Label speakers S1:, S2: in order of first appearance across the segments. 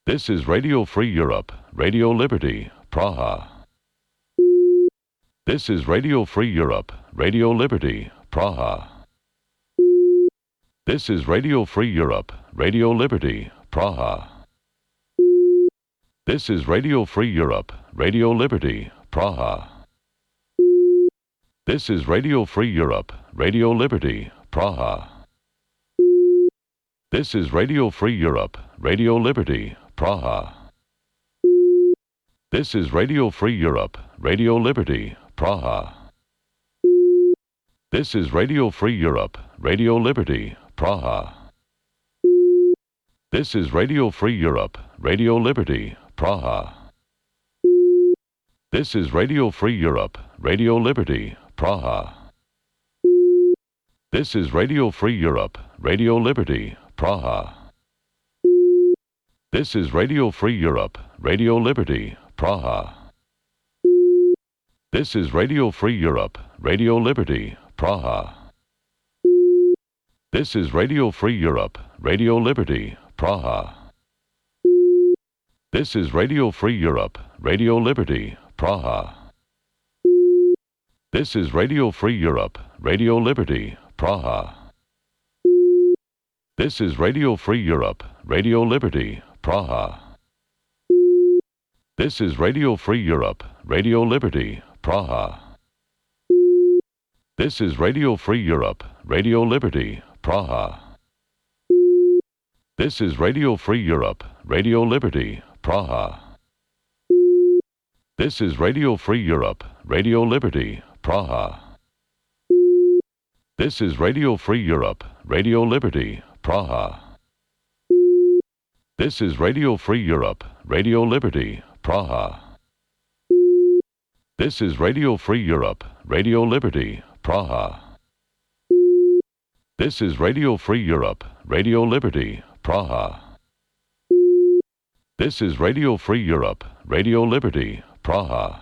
S1: This is Radio Free Europe, Radio Liberty, Praha. This is Radio Free Europe, Radio Liberty, Praha. This is Radio Free Europe, Radio Liberty, Praha. This is Radio Free Europe, Radio Liberty, Praha. This is Radio Free Europe, Radio Liberty, Praha. This is Radio Free Europe, Radio Liberty, Praha. This is Radio Free Europe, Radio Liberty, Praha. This is Radio Free Europe, Radio Liberty, Praha. This is Radio Free Europe, Radio Liberty, Praha. This is Radio Free Europe, Radio Liberty, Praha. This is Radio Free Europe, Radio Liberty, Praha. This is Radio Free Europe, Radio Liberty, Praha. This is Radio Free Europe, Radio Liberty, Praha. This is Radio Free Europe, Radio Liberty, Praha. This is Radio Free Europe, Radio Liberty, Praha. This is Radio Free Europe, Radio Liberty, Praha. This is Radio Free Europe, Radio Liberty, Praha. This is Radio Free Europe, Radio Liberty, Praha. This is Radio Free Europe, Radio Liberty, Praha. This is Radio Free Europe, Radio Liberty, Praha. This is Radio Free Europe, Radio Liberty, Praha. This is Radio Free Europe, Radio Liberty, Praha. This is Radio Free Europe, Radio Liberty, Praha. This is Radio Free Europe, Radio Liberty, Praha. This is Radio Free Europe, Radio Liberty, Praha. This is Radio Free Europe, Radio Liberty, Praha.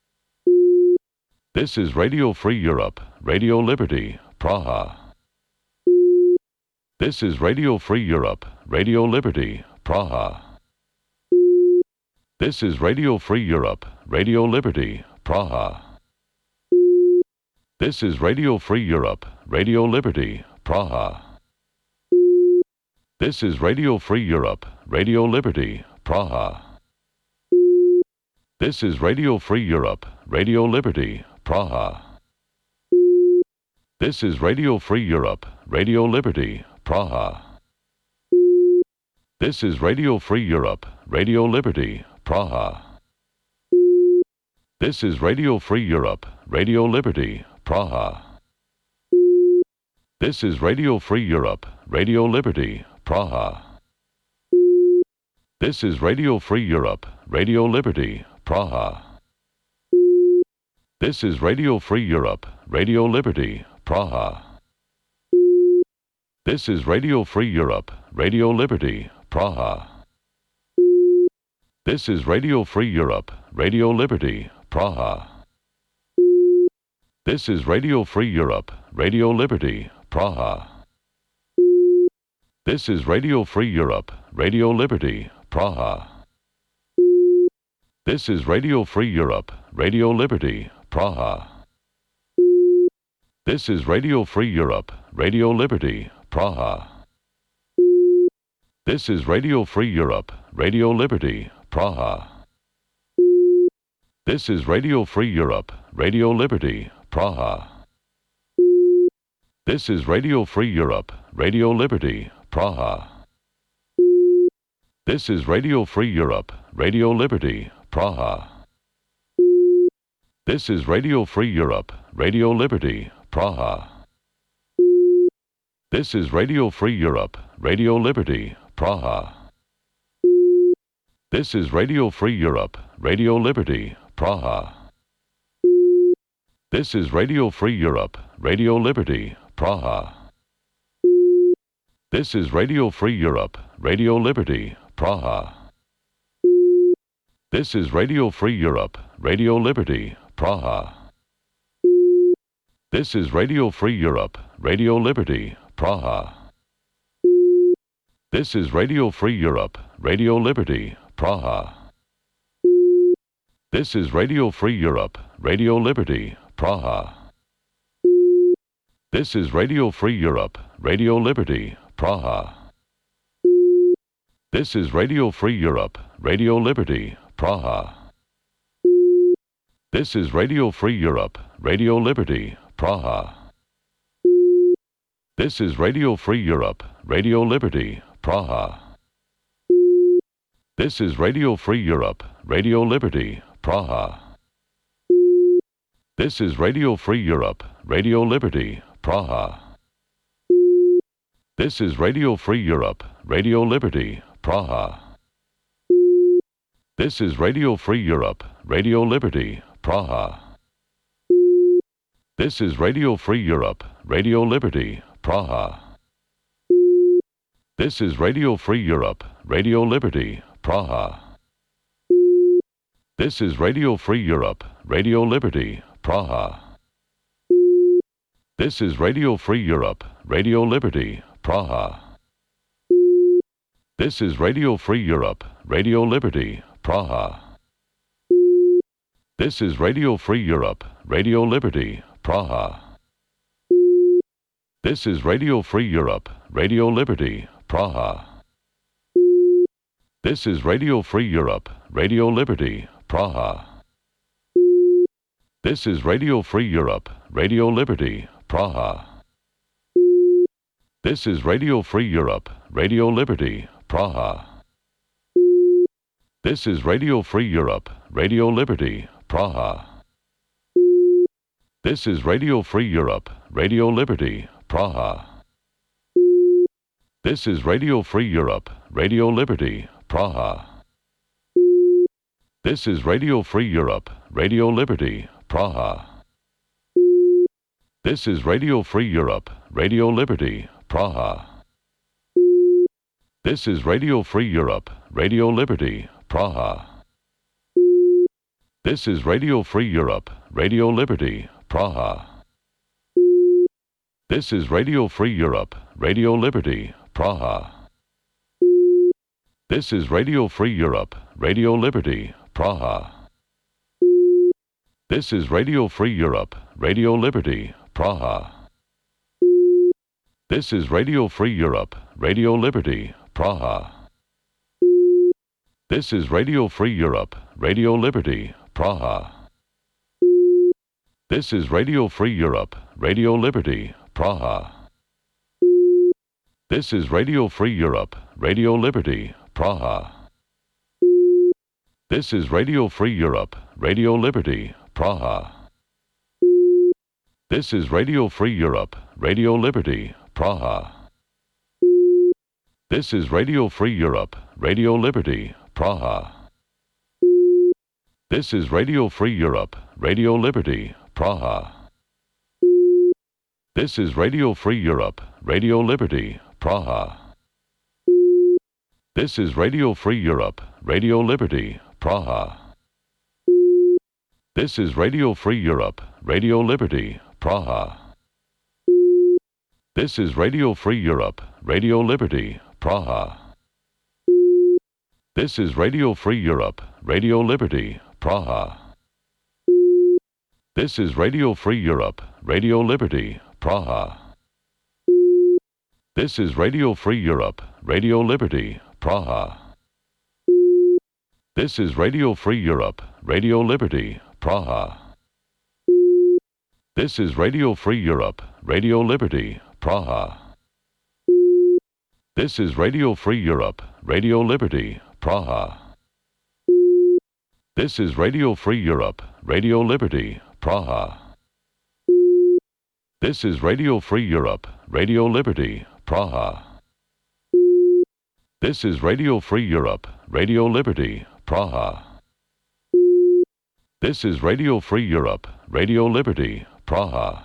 S1: This is Radio Free Europe, Radio Liberty, Praha. This is Radio Free Europe, Radio Liberty, Praha. This is Radio Free Europe, Radio Liberty, Praha. This is Radio Free Europe, Radio Liberty, Praha. This is Radio Free Europe, Radio Liberty, Praha. This is Radio Free Europe, Radio Liberty, Praha. This is Radio Free Europe, Radio Liberty, Praha. This is Radio Free Europe, Radio Liberty, Praha. This is Radio Free Europe, Radio Liberty, Praha. This is Radio Free Europe, Radio Liberty, Praha. This is Radio Free Europe, Radio Liberty, Praha. This is Radio Free Europe, Radio Liberty, Praha. This is Radio Free Europe, Radio Liberty, Praha. This is Radio Free Europe, Radio Liberty, Praha. This is Radio Free Europe, Radio Liberty, Praha. This is Radio Free Europe, Radio Liberty, Praha. This is Radio Free Europe, Radio Liberty, Praha. This is Radio Free Europe, Radio Liberty, Praha. This is Radio Free Europe, Radio Liberty, Praha. This is Radio Free Europe, Radio Liberty, Praha. This is Radio Free Europe, Radio Liberty, Praha. This is Radio Free Europe, Radio Liberty, Praha. This is Radio Free Europe, Radio Liberty, Praha. This is Radio Free Europe, Radio Liberty, Praha. This is Radio Free Europe, Radio Liberty, Praha. This is Radio Free Europe, Radio Liberty, Praha. This is Radio Free Europe, Radio Liberty, Praha. This is Radio Free Europe, Radio Liberty, Praha. This is Radio Free Europe, Radio Liberty, Praha. This is Radio Free Europe, Radio Liberty, Praha. This is Radio Free Europe, Radio Liberty, Praha. This is Radio Free Europe, Radio Liberty, Praha. This is Radio Free Europe, Radio Liberty, Praha. This is Radio Free Europe, Radio Liberty, Praha. This is Radio Free Europe, Radio Liberty, Praha. This is Radio Free Europe, Radio Liberty, Praha. This is Radio Free Europe, Radio Liberty, Praha. This is Radio Free Europe, Radio Liberty, Praha. This is Radio Free Europe, Radio Liberty, Praha. This is Radio Free Europe, Radio Liberty, Praha. This is Radio Free Europe, Radio Liberty, Praha. This is Radio Free Europe, Radio Liberty, Praha. This is Radio Free Europe, Radio Liberty, Praha. This is Radio Free Europe, Radio Liberty, Praha. This is Radio Free Europe, Radio Liberty, Praha. This is Radio Free Europe, Radio Liberty, Praha. This is Radio Free Europe, Radio Liberty, Praha. This is Radio Free Europe, Radio Liberty, Praha. This is Radio Free Europe, Radio Liberty, Praha. This is Radio Free Europe, Radio Liberty, Praha. This is Radio Free Europe, Radio Liberty, Praha. This is Radio Free Europe, Radio Liberty, Praha. This is Radio Free Europe, Radio Liberty, Praha. This is Radio Free Europe, Radio Liberty, Praha. This is Radio Free Europe, Radio Liberty, Praha. This is Radio Free Europe, Radio Liberty, Praha. This is Radio Free Europe, Radio Liberty, Praha. This is Radio Free Europe, Radio Liberty, Praha. This is Radio Free Europe, Radio Liberty, Praha. This is Radio Free Europe, Radio Liberty, Praha. This is Radio Free Europe, Radio Liberty, Praha. This is Radio Free Europe, Radio Liberty, Praha. This is Radio Free Europe, Radio Liberty, Praha. This is Radio Free Europe, Radio Liberty, Praha. This is Radio Free Europe, Radio Liberty, Praha. This is Radio Free Europe, Radio Liberty, Praha. This is Radio Free Europe, Radio Liberty, Praha. This is Radio Free Europe, Radio Liberty, Praha. This is Radio Free Europe, Radio Liberty, Praha. This is Radio Free Europe, Radio Liberty, Praha. This is Radio Free Europe, Radio Liberty, Praha. This is Radio Free Europe, Radio Liberty, Praha. This is Radio Free Europe, Radio Liberty, Praha. This is Radio Free Europe, Radio Liberty, Praha. This is Radio Free Europe, Radio Liberty, Praha. This is Radio Free Europe, Radio Liberty, Praha. This is Radio Free Europe, Radio Liberty, Praha. This is Radio Free Europe, Radio Liberty, Praha. This is Radio Free Europe, Radio Liberty, Praha. This is Radio Free Europe, Radio Liberty, Praha. This is Radio Free Europe, Radio Liberty, Praha.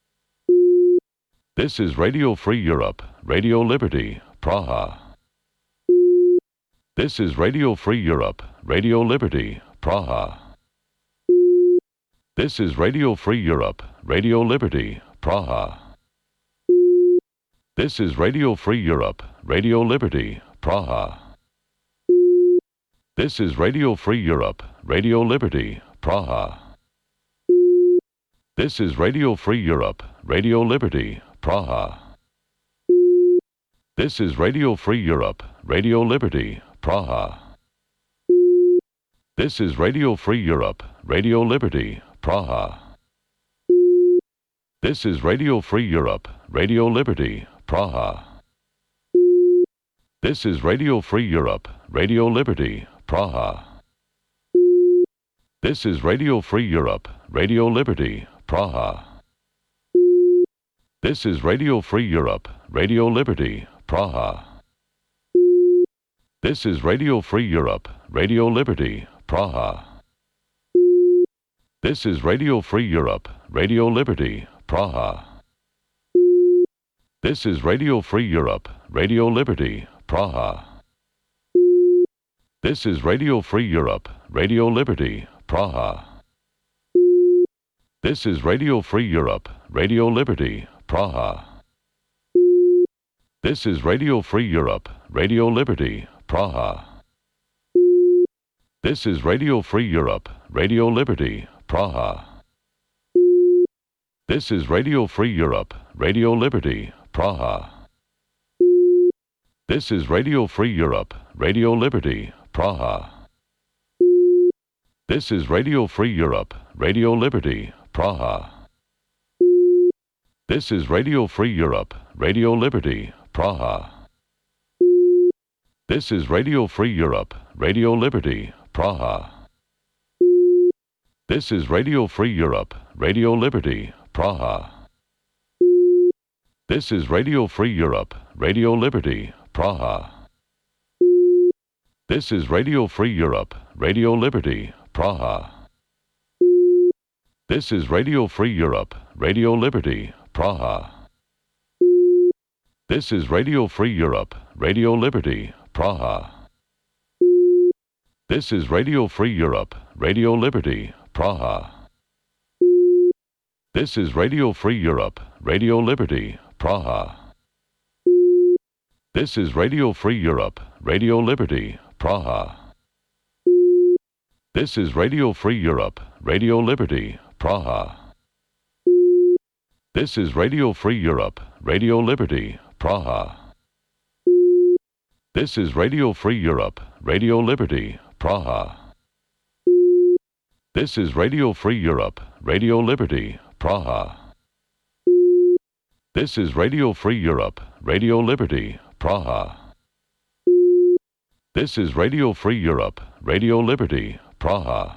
S1: This is Radio Free Europe, Radio Liberty, Praha. This is Radio Free Europe, Radio Liberty, Praha. This is Radio Free Europe, Radio Liberty, Praha. This is Radio Free Europe, Radio Liberty, Praha. This is Radio Free Europe, Radio Liberty, Praha. This is Radio Free Europe, Radio Liberty, Praha. This is Radio Free Europe, Radio Liberty, Praha. This is Radio Free Europe, Radio Liberty, Praha. This is Radio Free Europe, Radio Liberty, Praha. This is Radio Free Europe, Radio Liberty, Praha. This is Radio Free Europe, Radio Liberty, Praha. This is Radio Free Europe, Radio Liberty, Praha. This is Radio Free Europe, Radio Liberty, Praha. This is Radio Free Europe, Radio Liberty, Praha. This is Radio Free Europe, Radio Liberty, Praha. This is Radio Free Europe, Radio Liberty, Praha. This is Radio Free Europe, Radio Liberty, Praha. This is Radio Free Europe, Radio Liberty, Praha. This is Radio Free Europe, Radio Liberty, Praha. This is Radio Free Europe, Radio Liberty, Praha. This is Radio Free Europe, Radio Liberty, Praha. This is Radio Free Europe, Radio Liberty, Praha. This is Radio Free Europe, Radio Liberty, Praha. This is Radio Free Europe, Radio Liberty, Praha. This is Radio Free Europe, Radio Liberty, Praha. This is Radio Free Europe, Radio Liberty, Praha. This is Radio Free Europe, Radio Liberty, Praha. This is Radio Free Europe, Radio Liberty, Praha. This is Radio Free Europe, Radio Liberty, Praha. This is Radio Free Europe, Radio Liberty, Praha. This is Radio Free Europe, Radio Liberty, Praha. This is Radio Free Europe, Radio Liberty, Praha. This is Radio Free Europe, Radio Liberty, Praha. This is Radio Free Europe, Radio Liberty, Praha. This is Radio Free Europe, Radio Liberty, Praha. This is Radio Free Europe, Radio Liberty, Praha. This is Radio Free Europe, Radio Liberty, Praha. This is Radio Free Europe, Radio Liberty, Praha.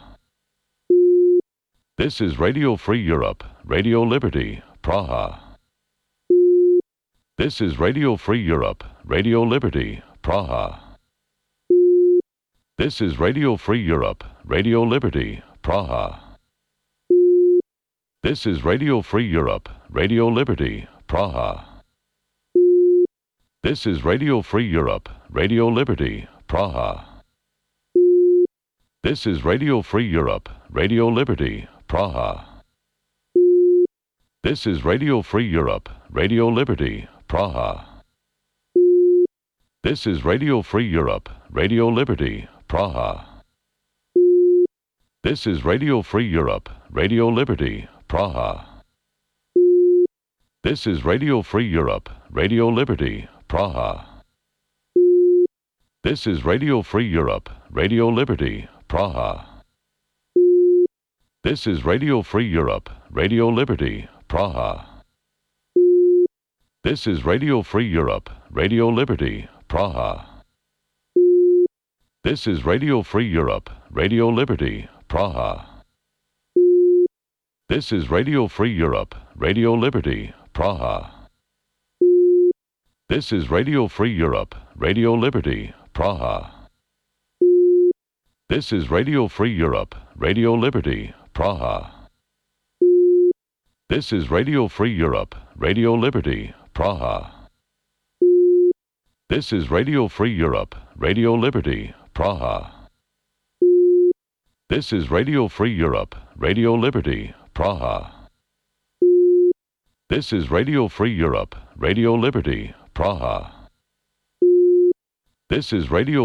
S1: This is Radio Free Europe, Radio Liberty, Praha. This is Radio Free Europe, Radio Liberty, Praha. This is Radio Free Europe, Radio Liberty, Praha. This is Radio Free Europe, Radio Liberty, Praha. This is Radio Free Europe, Radio Liberty, Praha. This is Radio Free Europe, Radio Liberty, Praha. This is Radio Free Europe, Radio Liberty, Praha. This is Radio Free Europe, Radio Liberty, Praha. This is Radio Free Europe, Radio Liberty, Praha. This is Radio Free Europe, Radio Liberty, Praha. This is Radio Free Europe, Radio Liberty, Praha. This is Radio Free Europe, Radio Liberty, Praha. This is Radio Free Europe, Radio Liberty, Praha. This is Radio Free Europe, Radio Liberty, Praha. This is Radio Free Europe, Radio Liberty, Praha. This is Radio Free Europe, Radio Liberty, Praha. This is Radio Free Europe, Radio Liberty, Praha. This is Radio Free Europe, Radio Liberty, Praha. This is Radio Free Europe, Radio Liberty, Praha. This is Radio Free Europe, Radio Liberty, Praha. This is Radio Free Europe, Radio Liberty, Praha. This is Radio